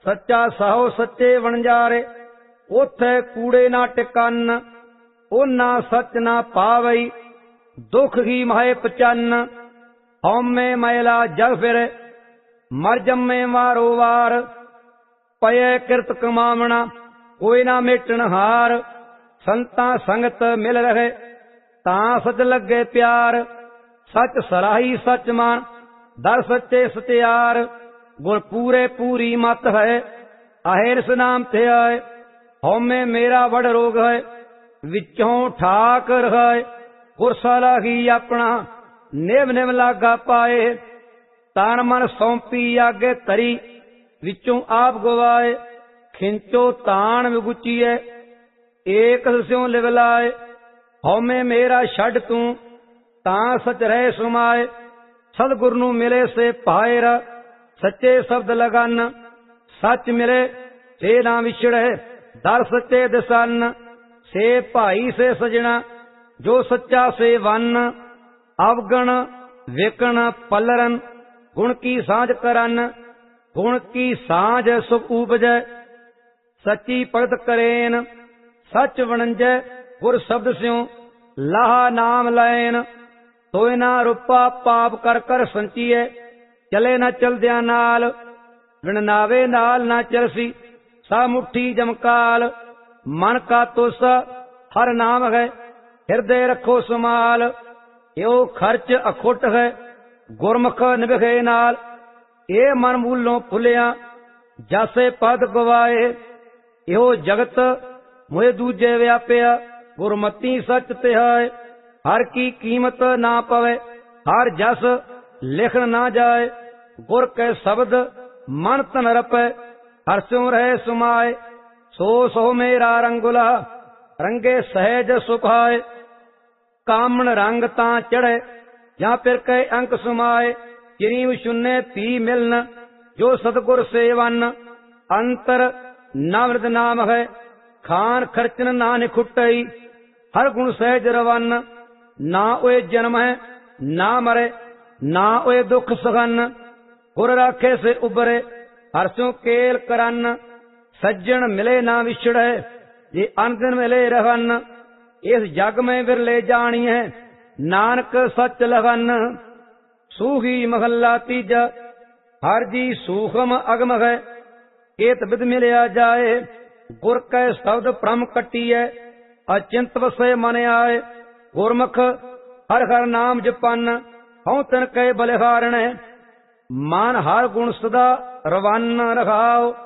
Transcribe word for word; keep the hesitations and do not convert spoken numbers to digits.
सच्चा साहो सच्चे वणजारे, ओथे कूड़े ना टिकन। ओना सच ना पावई, दुख ही माए पचन। हौमे मैला जग फिर, मर जम्मे वारो वार। पये किरत कमावना, कोई ना मेटन हार। संतां संगत मिल रहे, तां सच लगे प्यार। सच सराही सच मान, दर सच्चे सत्यार। गुर पूरे पूरी मत है, अहिरस नाम थे आए। हौमे मेरा बड़ रोग है, विचों ठाक रहे। गुर सलाही अपना, निव निव लागा पाए। तान मन सौंपी आगे तरी, विचों आप गवाए। खिंचो तान विगुचीए, एक स्यों लिव लाए। हौमे मेरा छड़ तू, तां सच रहे सुमाए। सतगुर नू मिले से पाएरा, सच्चे शब्द लगन। सच मिले से ना विछड़े, दर सच्चे दिसन। से भाई से सजना, जो सच्चा से वन। अवगण विकण पलरन, गुण की सांझ करन। गुण की सांझ सुख उपजै, सच्ची भगत करेन। सच वणंजै गुर शब्द स्यों, लाहा नाम लैन। तोय ना रूपा पाप कर कर संचीए, चले ना चलद्या नाल। विणनावे नाल ना चलसी, सा मुट्ठी जमकाल। मन का तोसा हर नाम है, हृदय रखो सुमाल। यो खर्च अखुट है, गुरमुख निभे नाल। ये मन मूलों फुलिया, जासे पद गवाए। यो जगत मोहे दूजे व्यापिया, गुरमती सच तिहाए। हर की कीमत ना पवे, हर जस लिखन ना जाए। गुर के शब्द मन तन रपै, हर स्यों रहे सुमाए। सो सो मेरा रंगुला, रंगे सहज सुभाए। कामन रंग तां चढ़े, या फिर कई अंक सुमाए। चिरीव शून्य पी मिलन, जो सतगुर सेवन। अंतर नवृत नाम है, खान खर्चन ना निखुटई। हर गुण सहज रवन, ना ओए जन्म है ना मरे, ना ओए दुख सघन। गुर राखे से उबरे, हर स्यों केल करन। सज्जन मिले ना विछड़े, जे अनदिन मिले रहन। इस जग में विरले जानी है, नानक सच लगन। सूही महला तीजा, हर जी सूखम अगम है। केत विद मिलया जाए, गुर कै शब्द भ्रम कटिए। अचिंत वसे मन आए, गुरमुख हर हर नाम जपन। हूं तिन कै बलिहारण, मान हर गुण सदा रवान रखाओ।